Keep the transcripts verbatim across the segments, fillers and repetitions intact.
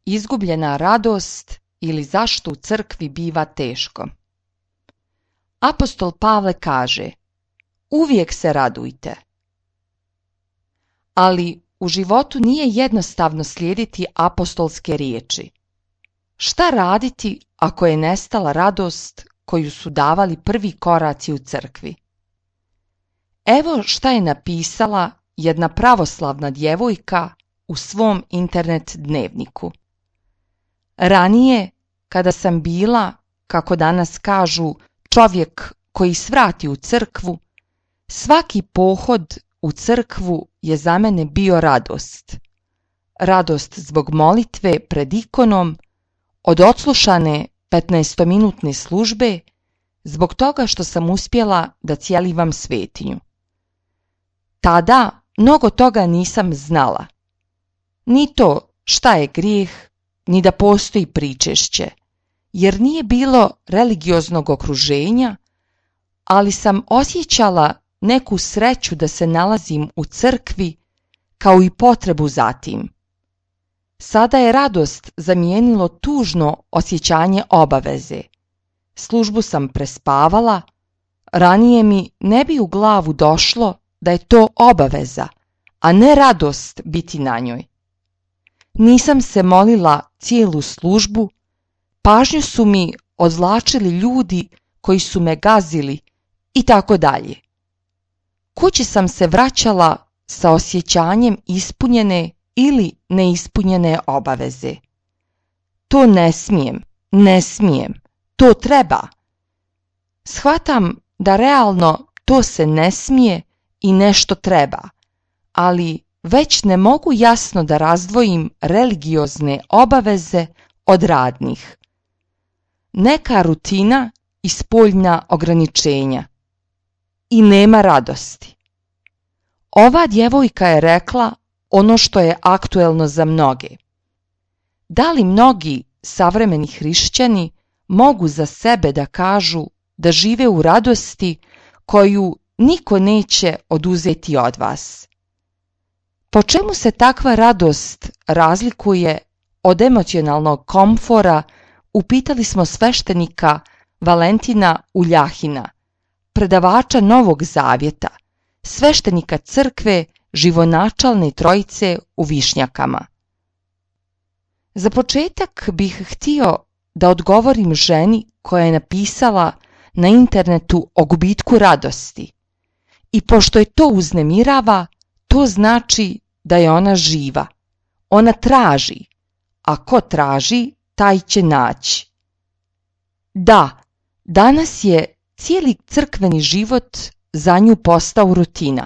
Izgubljena radost ili zašto u crkvi biva teško. Apostol Pavle kaže: uvijek se radujte. Ali u životu nije jednostavno slijediti apostolske riječi. Šta raditi ako je nestala radost koju su davali prvi koraci u crkvi? Evo šta je napisala jedna pravoslavna djevojka u svom internet dnevniku. Ranije, kada sam bila, kako danas kažu, čovjek koji svrati u crkvu, svaki pohod u crkvu je za mene bio radost. Radost zbog molitve pred ikonom, od odslušane petnaestominutne službe, zbog toga što sam uspjela da cjelivam svetinju. Tada mnogo toga nisam znala. Ni to šta je grijeh, ni da postoji pričešće, jer nije bilo religioznog okruženja, ali sam osjećala neku sreću da se nalazim u crkvi, kao i potrebu za tim. Sada je radost zamijenilo tužno osjećanje obaveze. Službu sam prespavala, ranije mi ne bi u glavu došlo da je to obaveza, a ne radost biti na njoj. Nisam se molila cijelu službu, pažnju su mi odvlačili ljudi koji su me gazili i tako dalje. Kući sam se vraćala sa osjećanjem ispunjene ili neispunjene obaveze. To ne smijem, ne smijem, to treba. Shvatam da realno to se ne smije i nešto treba, ali već ne mogu jasno da razdvojim religiozne obaveze od radnih. Neka rutina i spoljna ograničenja. I nema radosti. Ova djevojka je rekla ono što je aktuelno za mnoge. Da li mnogi savremeni hrišćani mogu za sebe da kažu da žive u radosti koju niko neće oduzeti od vas? Po čemu se takva radost razlikuje od emocionalnog komfora, upitali smo sveštenika Valentina Uljahina, predavača Novog Zavjeta, sveštenika crkve Živonačalne trojice u Višnjakama. Za početak bih htio da odgovorim ženi koja je napisala na internetu o gubitku radosti. I pošto je to uznemirava, to znači da je ona živa. Ona traži, a ko traži, taj će naći. Da, danas je cijeli crkveni život za nju postao rutina.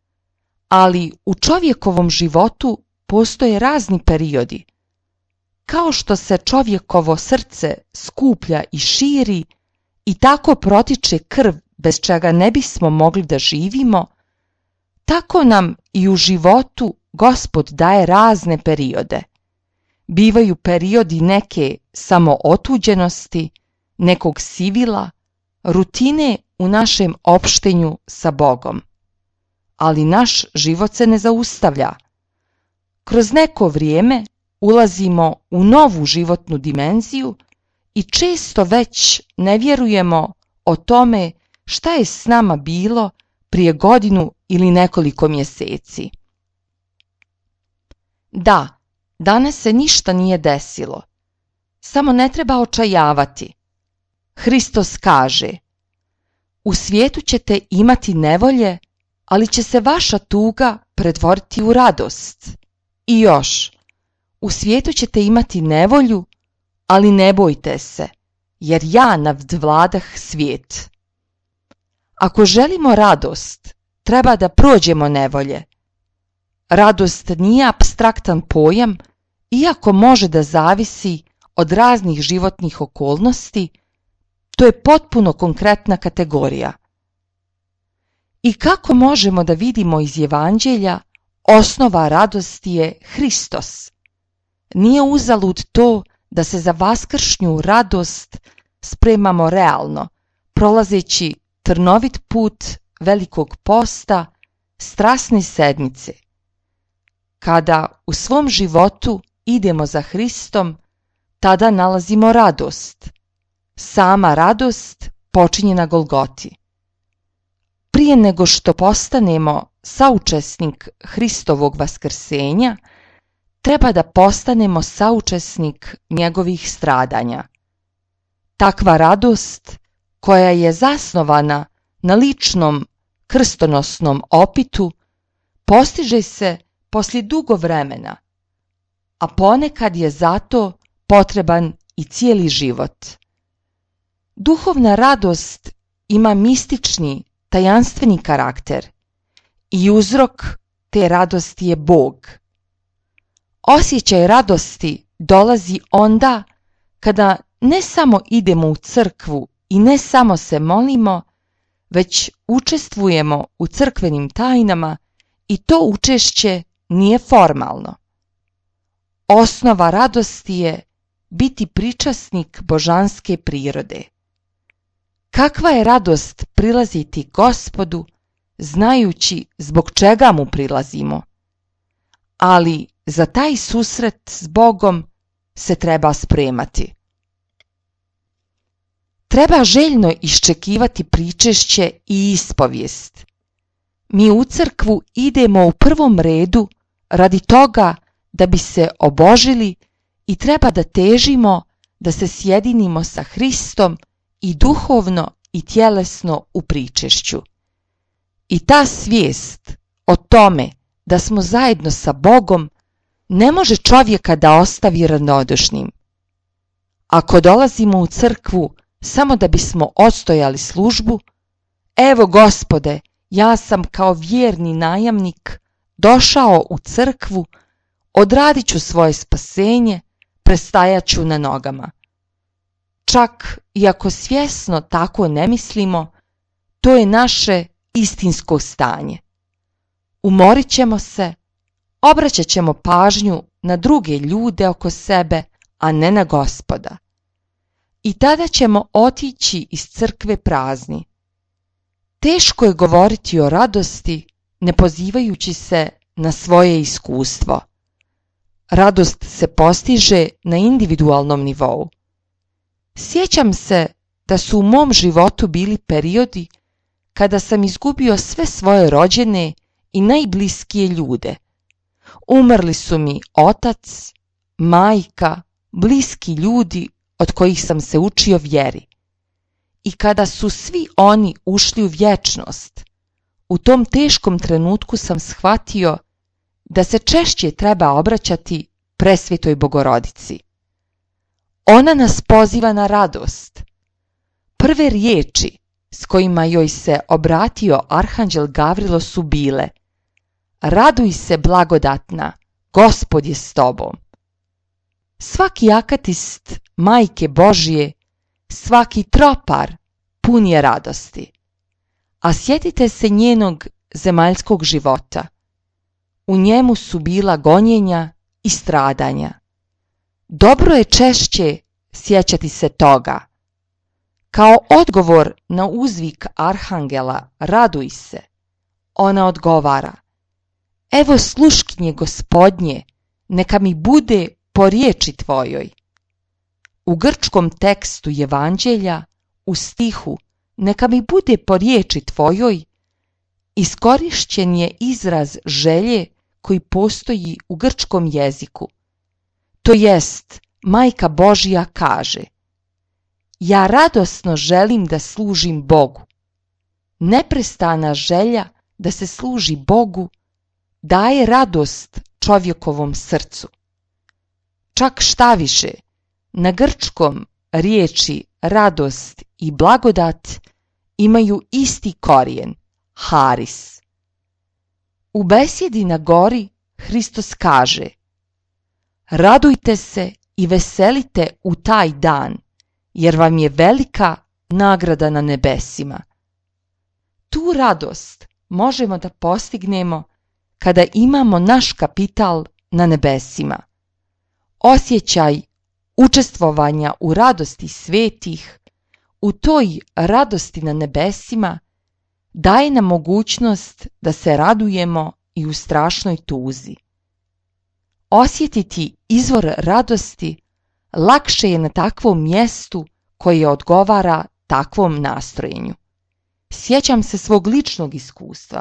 Ali u čovjekovom životu postoje razni periodi. Kao što se čovjekovo srce skuplja i širi i tako protiče krv bez čega ne bismo mogli da živimo, tako nam i u životu Gospod daje razne periode. Bivaju periodi neke samootuđenosti, nekog sivila, rutine u našem opštenju sa Bogom. Ali naš život se ne zaustavlja. Kroz neko vrijeme ulazimo u novu životnu dimenziju i često već ne vjerujemo o tome šta je s nama bilo prije godinu ili nekoliko mjeseci. Da, danas se ništa nije desilo. Samo ne treba očajavati. Hristos kaže: u svijetu ćete imati nevolje, ali će se vaša tuga pretvoriti u radost. I još, u svijetu ćete imati nevolju, ali ne bojte se, jer ja nadvladah svijet. Ako želimo radost, treba da prođemo nevolje. Radost nije apstraktan pojam, iako može da zavisi od raznih životnih okolnosti, to je potpuno konkretna kategorija. I kako možemo da vidimo iz Evanđelja, osnova radosti je Hristos. Nije uzalud to da se za vaskršnju radost spremamo realno, prolazeći trnovit put Velikog posta, strasne sedmice, kada u svom životu idemo za Hristom, tada nalazimo radost. Sama radost počinje na Golgoti. Prije nego što postanemo saučesnik Hristovog vaskrsenja, treba da postanemo saučesnik njegovih stradanja. Takva radost, koja je zasnovana na ličnom krstonosnom opitu, postiže se poslije dugo vremena, a ponekad je zato potreban i cijeli život. Duhovna radost ima mistični, tajanstveni karakter i uzrok te radosti je Bog. Osjećaj radosti dolazi onda kada ne samo idemo u crkvu i ne samo se molimo, već učestvujemo u crkvenim tajnama i to učešće nije formalno. Osnova radosti je biti pričasnik božanske prirode. Kakva je radost prilaziti Gospodu, znajući zbog čega mu prilazimo. Ali za taj susret s Bogom se treba spremati. Treba željno iščekivati pričešće i ispovijest. Mi u crkvu idemo u prvom redu radi toga da bi se obožili i treba da težimo da se sjedinimo sa Hristom i duhovno i tjelesno u pričešću. I ta svijest o tome da smo zajedno sa Bogom ne može čovjeka da ostavi ravnodušnim. Ako dolazimo u crkvu samo da bismo odstojali službu, evo Gospode, ja sam kao vjerni najamnik došao u crkvu, odradit ću svoje spasenje, prestajat ću na nogama. Čak i ako svjesno tako ne mislimo, to je naše istinsko stanje. Umorit ćemo se, obraćat ćemo pažnju na druge ljude oko sebe, a ne na Gospoda. I tada ćemo otići iz crkve prazni. Teško je govoriti o radosti ne pozivajući se na svoje iskustvo. Radost se postiže na individualnom nivou. Sjećam se da su u mom životu bili periodi kada sam izgubio sve svoje rođene i najbliskije ljude. Umrli su mi otac, majka, bliski ljudi od kojih sam se učio vjeri. I kada su svi oni ušli u vječnost, u tom teškom trenutku sam shvatio da se češće treba obraćati presvetoj Bogorodici. Ona nas poziva na radost. Prve riječi s kojima joj se obratio arhanđel Gavrilo su bile: raduj se blagodatna, Gospod je s tobom. Svaki akatist Majke Božje, svaki tropar pun je radosti. A sjetite se njenog zemaljskog života. U njemu su bila gonjenja i stradanja. Dobro je češće sjećati se toga. Kao odgovor na uzvik arhangela raduj se, ona odgovara: evo sluškinje Gospodnje, neka mi bude po riječi tvojoj. U grčkom tekstu Evanđelja, u stihu neka mi bude po riječi tvojoj, iskorišćen je izraz želje koji postoji u grčkom jeziku. To jest, Majka Božja kaže: ja radosno želim da služim Bogu. Neprestana želja da se služi Bogu daje radost čovjekovom srcu. Čak šta više, na grčkom riječi radost i blagodat imaju isti korijen, haris. U besjedi na gori Hristos kaže: radujte se i veselite u taj dan, jer vam je velika nagrada na nebesima. Tu radost možemo da postignemo kada imamo naš kapital na nebesima. Osjećaj učestvovanja u radosti svetih, u toj radosti na nebesima, daje nam mogućnost da se radujemo i u strašnoj tuzi. osjetiti izvor radosti lakše je na takvom mjestu koje odgovara takvom nastrojenju. Sjećam se svog ličnog iskustva.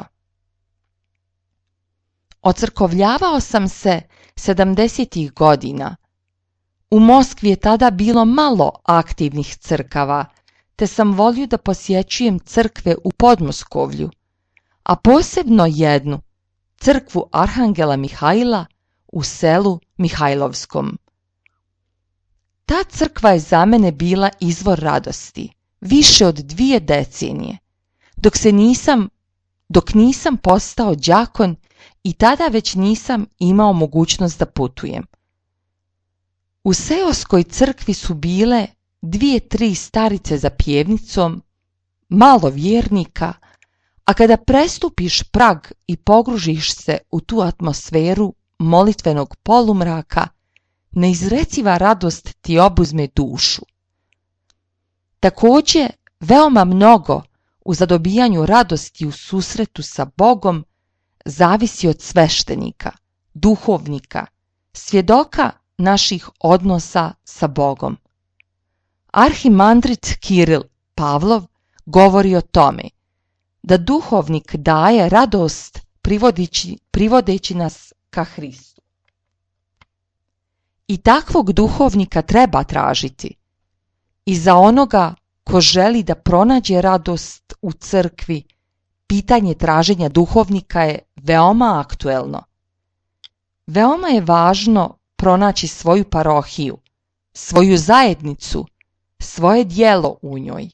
Ocrkovljavao sam se sedamdesetih godina. U Moskvi je tada bilo malo aktivnih crkava, te sam volio da posjećujem crkve u Podmoskovlju, a posebno jednu, crkvu Arhangela Mihajla u selu Mihajlovskom. Ta crkva je za mene bila izvor radosti, više od dvije decenije, dok se nisam, dok nisam postao đakon i tada već nisam imao mogućnost da putujem. U seoskoj crkvi su bile dvije, tri starice za pjevnicom, malo vjernika, a kada prestupiš prag i pogružiš se u tu atmosferu molitvenog polumraka, neizreciva radost ti obuzme dušu. Također, veoma mnogo u zadobijanju radosti u susretu sa Bogom zavisi od sveštenika, duhovnika, svjedoka naših odnosa sa Bogom. Arhimandrit Kiril Pavlov govori o tome da duhovnik daje radost privodeći, privodeći nas ka Hristu. I takvog duhovnika treba tražiti. I za onoga ko želi da pronađe radost u crkvi, pitanje traženja duhovnika je veoma aktuelno. Veoma je važno pronaći svoju parohiju, svoju zajednicu, svoje djelo u njoj.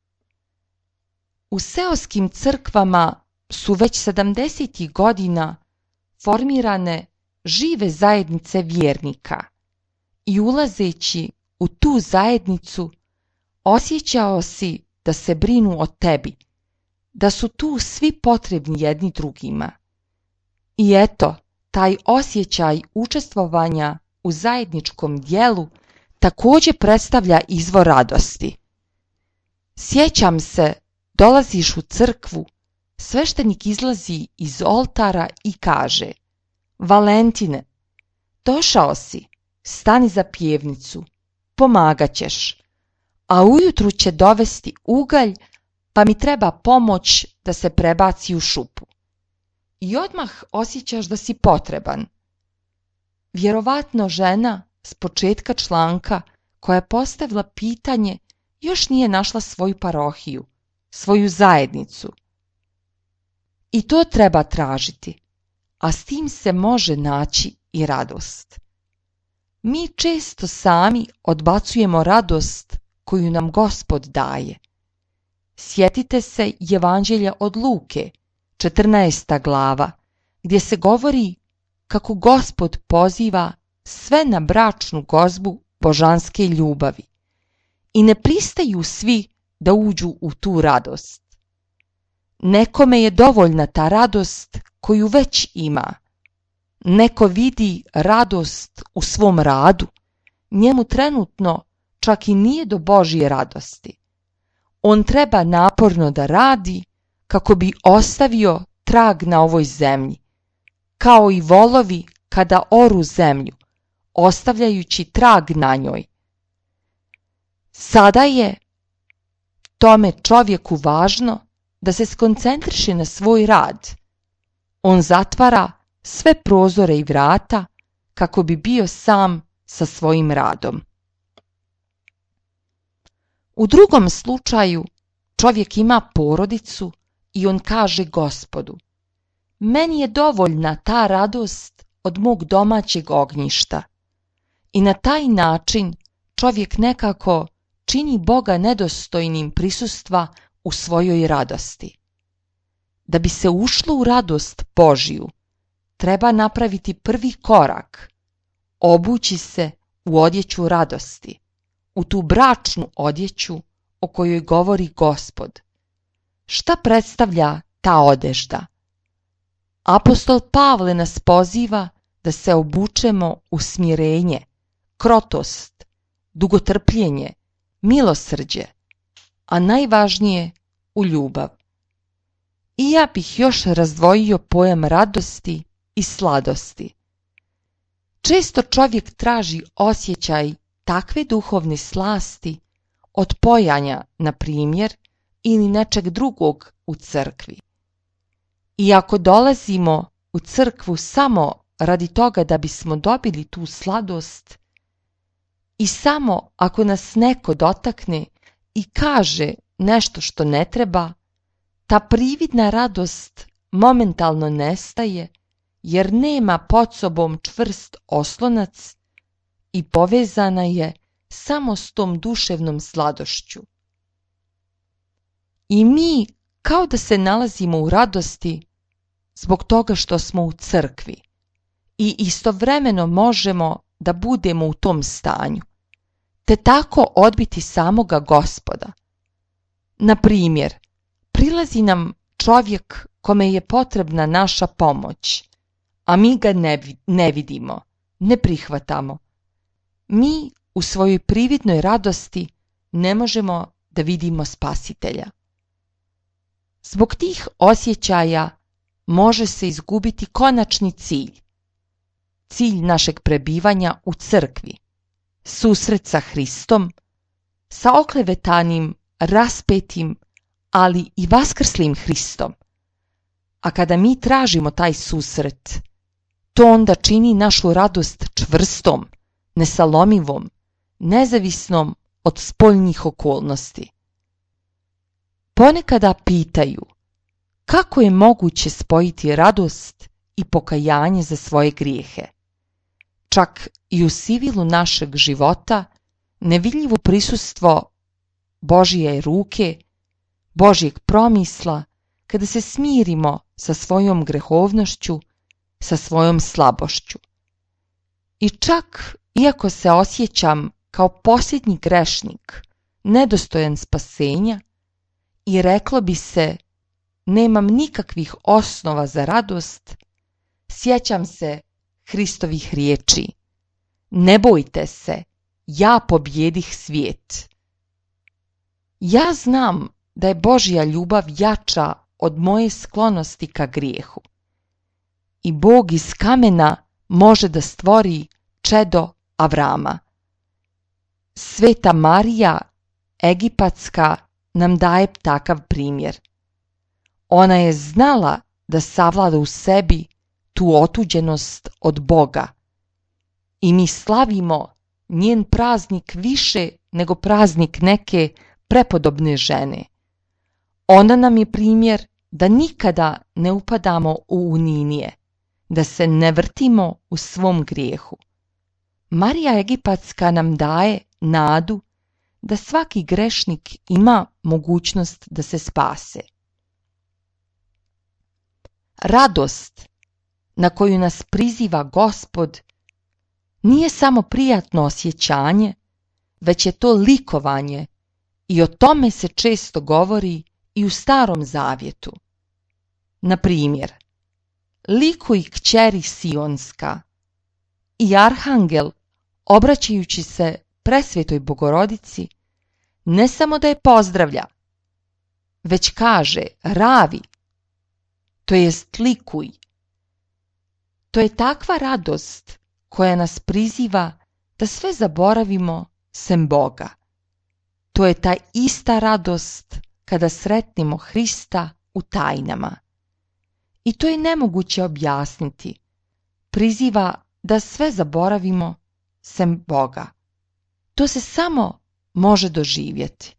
U seoskim crkvama su već sedamdesetih godina formirane žive zajednice vjernika i ulazeći u tu zajednicu osjećao si da se brinu o tebi, da su tu svi potrebni jedni drugima. I eto, taj osjećaj učestvovanja u zajedničkom djelu također predstavlja izvor radosti. Sjećam se, dolaziš u crkvu, sveštenik izlazi iz oltara i kaže: Valentine, došao si, stani za pjevnicu, pomagat ćeš, a ujutru će dovesti ugalj, pa mi treba pomoć da se prebaci u šupu. I odmah osjećaš da si potreban. Vjerovatno žena s početka članka koja je postavila pitanje još nije našla svoju parohiju, svoju zajednicu. I to treba tražiti, a s tim se može naći i radost. Mi često sami odbacujemo radost koju nam Gospod daje. Sjetite se Evanđelja od Luke, četrnaesta glava, gdje se govori kako Gospod poziva sve na bračnu gozbu božanske ljubavi i ne pristaju svi da uđu u tu radost. Nekome je dovoljna ta radost koju već ima. Neko vidi radost u svom radu, njemu trenutno čak i nije do Božje radosti. On treba naporno da radi kako bi ostavio trag na ovoj zemlji, kao i volovi kada oru zemlju, ostavljajući trag na njoj. Sada je tome čovjeku važno da se skoncentriše na svoj rad. On zatvara sve prozore i vrata kako bi bio sam sa svojim radom. U drugom slučaju čovjek ima porodicu i on kaže Gospodu: meni je dovoljna ta radost od mog domaćeg ognjišta. I na taj način čovjek nekako čini Boga nedostojnim prisustva u svojoj radosti. Da bi se ušlo u radost Božju, treba napraviti prvi korak, obući se u odjeću radosti, u tu bračnu odjeću o kojoj govori Gospod. Šta predstavlja ta odežda? Apostol Pavle nas poziva da se obučemo u smirenje, krotost, dugotrpljenje, milosrđe, a najvažnije u ljubav. I ja bih još razdvojio pojam radosti i sladosti. Često čovjek traži osjećaj takve duhovne slasti od pojanja, na primjer, ili nečeg drugog u crkvi. I ako dolazimo u crkvu samo radi toga da bismo dobili tu sladost i samo ako nas neko dotakne i kaže nešto što ne treba, ta prividna radost momentalno nestaje jer nema pod sobom čvrst oslonac i povezana je samo s tom duševnom sladošću. I mi kao da se nalazimo u radosti zbog toga što smo u crkvi i istovremeno možemo da budemo u tom stanju, te tako odbiti samoga Gospoda. Na primjer, prilazi nam čovjek kome je potrebna naša pomoć, a mi ga ne, ne vidimo, ne prihvatamo. Mi u svojoj prividnoj radosti ne možemo da vidimo Spasitelja. Zbog tih osjećaja može se izgubiti konačni cilj, cilj našeg prebivanja u crkvi, susret sa Hristom, sa oklevetanim, raspetim, ali i vaskrslim Hristom. A kada mi tražimo taj susret, to onda čini našu radost čvrstom, nesalomivom, nezavisnom od spoljnih okolnosti. Ponekada pitaju kako je moguće spojiti radost i pokajanje za svoje grijehe. Čak i u sivilu našeg života nevidljivo prisustvo Božje ruke, Božjeg promisla, kada se smirimo sa svojom grehovnošću, sa svojom slabošću. I čak iako se osjećam kao posljednji grešnik, nedostojan spasenja, i reklo bi se nemam nikakvih osnova za radost, sjećam se Hristovih riječi: ne bojte se, ja pobjedih svijet. Ja znam da je Božja ljubav jača od moje sklonosti ka grijehu. I Bog iz kamena može da stvori čedo Avrama. Sveta Marija Egipatska nam daje takav primjer. Ona je znala da savlada u sebi tu otuđenost od Boga i mi slavimo njen praznik više nego praznik neke prepodobne žene. Ona nam je primjer da nikada ne upadamo u uninije, da se ne vrtimo u svom grijehu. Marija Egipatska nam daje nadu da svaki grešnik ima mogućnost da se spase. Radost na koju nas priziva Gospod nije samo prijatno osjećanje, već je to likovanje i o tome se često govori i u Starom Zavjetu. Na primjer, likuj kćeri Sionska, i arhangel, obraćajući se presvetoj Bogorodici, ne samo da je pozdravlja, već kaže ravi, to jest likuj. To je takva radost koja nas priziva da sve zaboravimo sem Boga. To je ta ista radost kada sretnemo Hrista u tajnama. I to je nemoguće objasniti. Priziva da sve zaboravimo sem Boga. To se samo može doživjeti.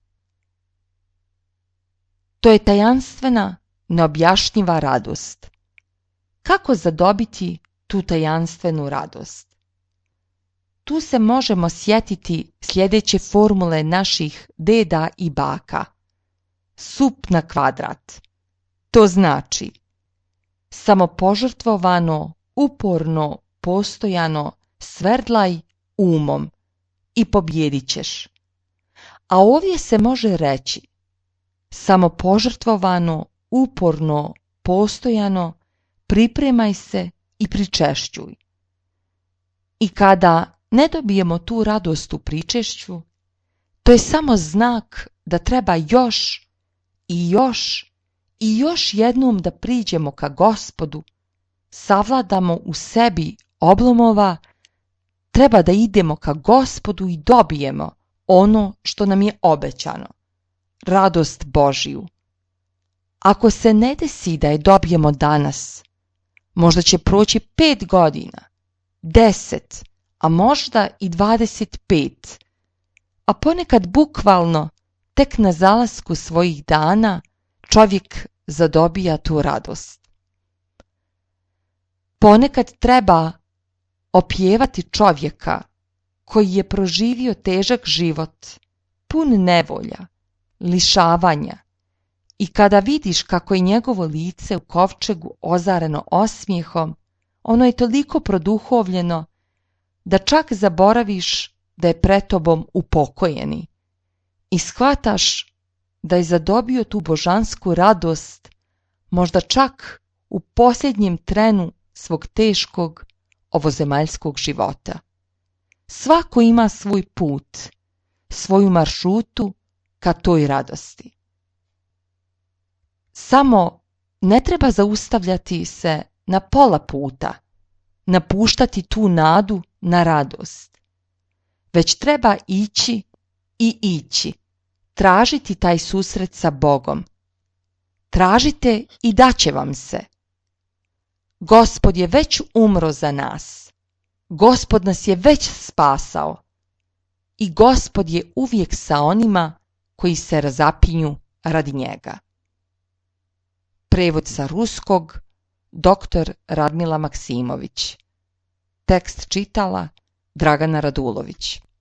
To je tajanstvena, neobjašnjiva radost. Kako zadobiti tu tajanstvenu radost? Tu se možemo sjetiti sljedeće formule naših deda i baka. Sup na kvadrat. To znači samopožrtvovano, uporno, postojano, sverdlaj umom i pobjedit ćeš. A ovdje se može reći samopožrtvovano, uporno, postojano, pripremaj se i pričešćuj. I kada ne dobijemo tu radost u pričešću, to je samo znak da treba još i još i još jednom da priđemo ka Gospodu, savladamo u sebi oblomova treba da idemo ka Gospodu i dobijemo ono što nam je obećano, radost Božiju. Ako se ne desi da je dobijemo danas, možda će proći pet godina, deset, a možda i dvadeset pet, a ponekad bukvalno tek na zalasku svojih dana čovjek zadobija tu radost. Ponekad treba opjevati čovjeka koji je proživio težak život, pun nevolja, lišavanja, i kada vidiš kako je njegovo lice u kovčegu ozareno osmijehom, ono je toliko produhovljeno da čak zaboraviš da je pred tobom upokojeni i shvataš da je zadobio tu božansku radost možda čak u posljednjem trenu svog teškog ovozemaljskog života. Svako ima svoj put, svoju maršrutu ka toj radosti. Samo ne treba zaustavljati se na pola puta, napuštati tu nadu na radost, već treba ići i ići, tražiti taj susret sa Bogom. Tražite i daće vam se. Gospod je već umro za nas. Gospod nas je već spasao. I Gospod je uvijek sa onima koji se razapinju radi njega. Prevod sa ruskog, doktor Radmila Maksimović. Tekst čitala Dragana Radulović.